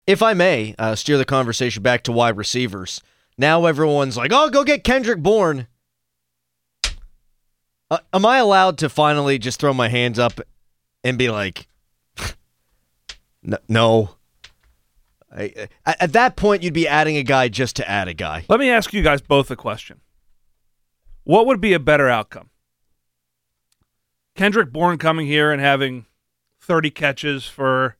If I may steer the conversation back to wide receivers, now everyone's like, oh, go get Kendrick Bourne. Am I allowed to finally just throw my hands up and be like, no? At that point, you'd be adding a guy just to add a guy. Let me ask you guys both a question. What would be a better outcome? Kendrick Bourne coming here and having 30 catches for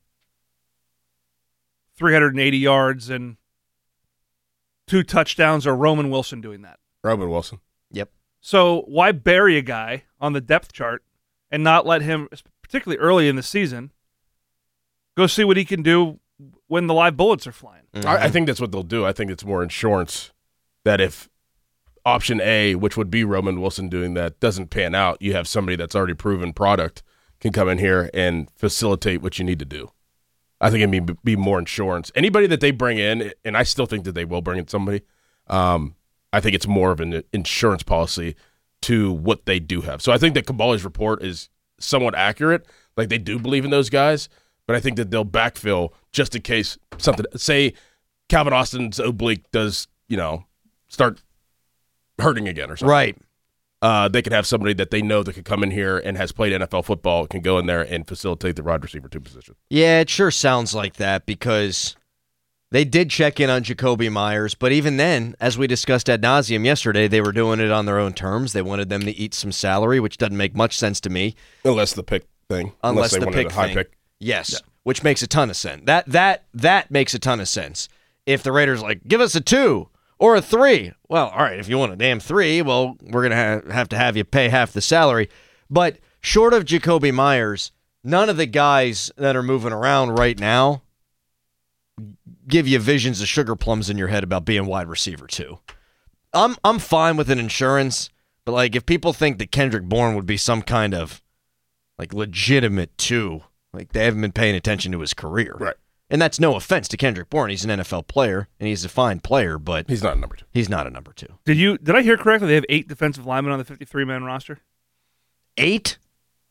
380 yards and 2 touchdowns, or Roman Wilson doing that? Roman Wilson. Yep. So why bury a guy on the depth chart and not let him, particularly early in the season, go see what he can do when the live bullets are flying? Mm-hmm. I think that's what they'll do. I think it's more insurance that if option A, which would be Roman Wilson doing that, doesn't pan out, you have somebody that's already proven product can come in here and facilitate what you need to do. I think it'd be more insurance. Anybody that they bring in, and I still think that they will bring in somebody, I think it's more of an insurance policy to what they do have. So I think that Kabali's report is somewhat accurate. Like, they do believe in those guys, but I think that they'll backfill just in case something, say Calvin Austin's oblique does, start hurting again or something. Right. They could have somebody that they know that could come in here and has played NFL football, can go in there and facilitate the wide receiver 2 position. Yeah, it sure sounds like that, because they did check in on Jakobi Meyers, but even then, as we discussed ad nauseum yesterday, they were doing it on their own terms. They wanted them to eat some salary, which doesn't make much sense to me. Unless the pick thing. Unless they the wanted pick a high thing. pick. Yes, Yeah. Which makes a ton of sense. That makes a ton of sense. If the Raiders give us a 2 or a 3, well, all right, if you want a damn 3, well, we're going to have to have you pay half the salary. But short of Jakobi Meyers, none of the guys that are moving around right now give you visions of sugar plums in your head about being wide receiver 2. I'm fine with an insurance, but if people think that Kendrick Bourne would be some kind of legitimate 2, they haven't been paying attention to his career. Right. And that's no offense to Kendrick Bourne. He's an NFL player, and he's a fine player, but he's not a number 2. He's not a number 2. Did I hear correctly? They have 8 defensive linemen on the 53-man roster? 8?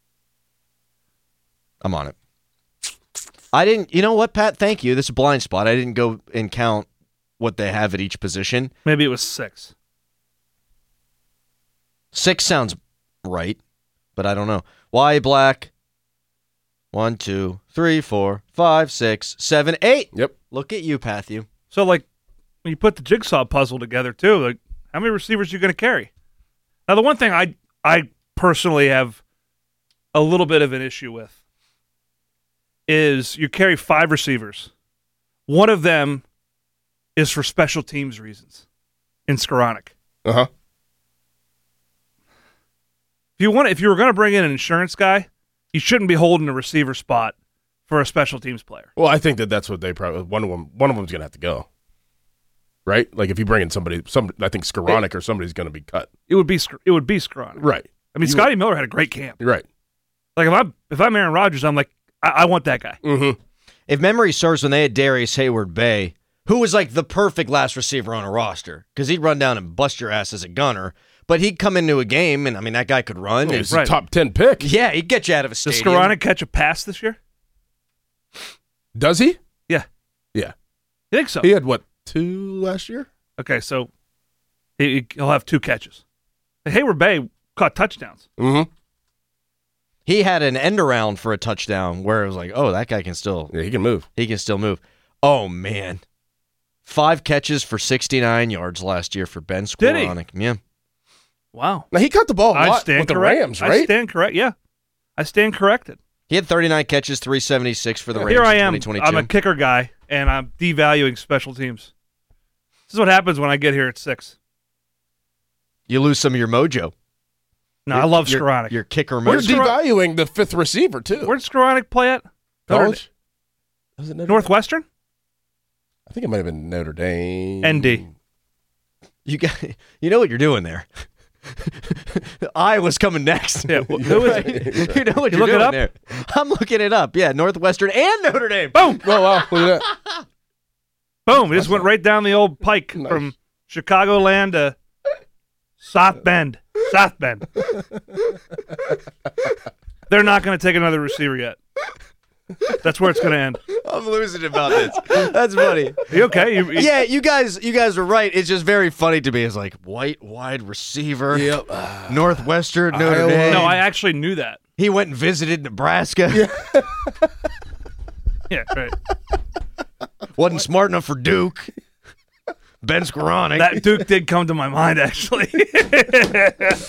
I'm on it. I didn't. You know what, Pat? Thank you. This is a blind spot. I didn't go and count what they have at each position. Maybe it was 6. 6 sounds right, but I don't know. Why Black? 1, 2, 3, 4, 5, 6, 7, 8. Yep. Look at you, Patthew. So, when you put the jigsaw puzzle together, too, how many receivers are you going to carry? Now, the one thing I personally have a little bit of an issue with is you carry 5 receivers. One of them is for special teams reasons in Skoranek. Uh-huh. If you were going to bring in an insurance guy, you shouldn't be holding a receiver spot for a special teams player. Well, I think that's what they probably one of them's going to have to go. Right? If you bring in somebody, I think Skoranek or somebody's going to be cut. It would be Skoranek. Right. I mean, Scotty Miller had a great camp. Right. If I'm Aaron Rodgers, I'm I want that guy. Mm-hmm. If memory serves, when they had Darius Hayward-Bay, who was the perfect last receiver on a roster, because he'd run down and bust your ass as a gunner, but he'd come into a game, and that guy could run. He's a top 10 pick. Yeah, he'd get you out of a Does stadium. Skoranek catch a pass this year? Does he? Yeah. Yeah. You think so? He had, 2 last year? Okay, so he'll have 2 catches. Hayward-Bay caught touchdowns. Mm-hmm. He had an end around for a touchdown where it was oh, that guy can still... Yeah, he can move. He can still move. Oh, man. 5 catches for 69 yards last year for Ben Skoranek. Did he? Yeah. Wow. Now, he caught the ball a lot with the Rams, right? I stand correct, yeah. I stand corrected. He had 39 catches, 376 for the Rams Here I in am. 2022. I'm a kicker guy, and I'm devaluing special teams. This is what happens when I get here at 6. You lose some of your mojo. No, I love Skoranek. Your kicker We're mojo. devaluing the 5th receiver, too. Where'd Skoranek play at? College? Was it Notre Northwestern? I think it might have been Notre Dame. ND. You know what you're doing there. Iowa's coming next. Yeah, who is it? You know what You you're look it doing up? there. I'm looking it up. Yeah, Northwestern and Notre Dame. Boom! Oh, wow. Look at that. Boom! It just went right down the old pike Nice. from Chicagoland to South Bend. South Bend. They're not going to take another receiver yet. That's where it's going to end. I'm losing about this. That's funny. Are you okay? Yeah, you guys were right. It's just very funny to me. It's like white wide receiver. Yep. Northwestern, Notre Iowa. Dame. No, I actually knew that. He went and visited Nebraska. Yeah, right. Wasn't smart enough for Duke. Ben Skoranek. That Duke did come to my mind, actually.